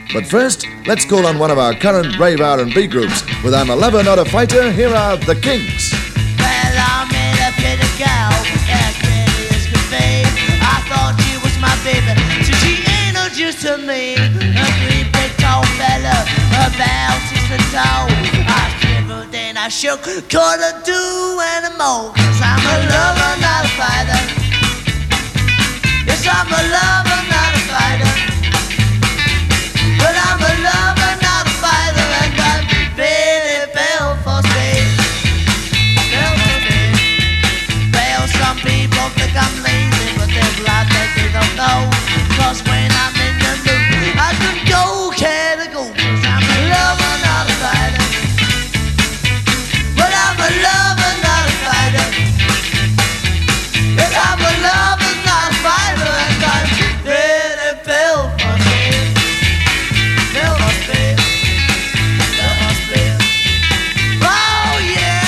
But first, let's call on one of our current rave R&B groups. With I'm a Lover, Not a Fighter, here are The Kinks. Well, I met a pretty girl, as pretty as could be. I thought she was my baby, so she introduced to me. A great big tall fella, about 6 foot tall. I shivered and I shook, couldn't do anymore. 'Cause I'm a lover, not a fighter. Yes, I'm a lover, not a fighter. But I'm a lover, not a fighter, and I'm really built for speed. Built for speed. Well, some people think I'm lazy, but there's a lot that they don't know. 'Cause when I'm in the mood, I can go, can I go? 'Cause I'm a lover, not a fighter. But I'm a lover, not a fighter. Yes, I'm a lover, not a fighter, and I'm really built for speed. Built for speed. Built for speed. Oh yeah.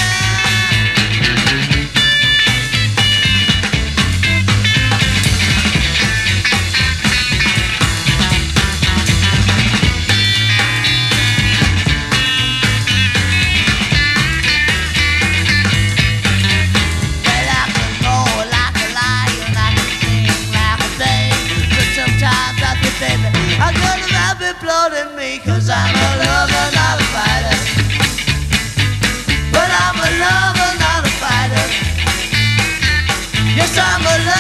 Well, I can roar like a lion, I can sing like a babe. But sometimes I think, baby, I could have been blood in me. 'Cause I'm a lover, not a fighter. But I'm a lover, not a fighter. Yes, I'm a lover.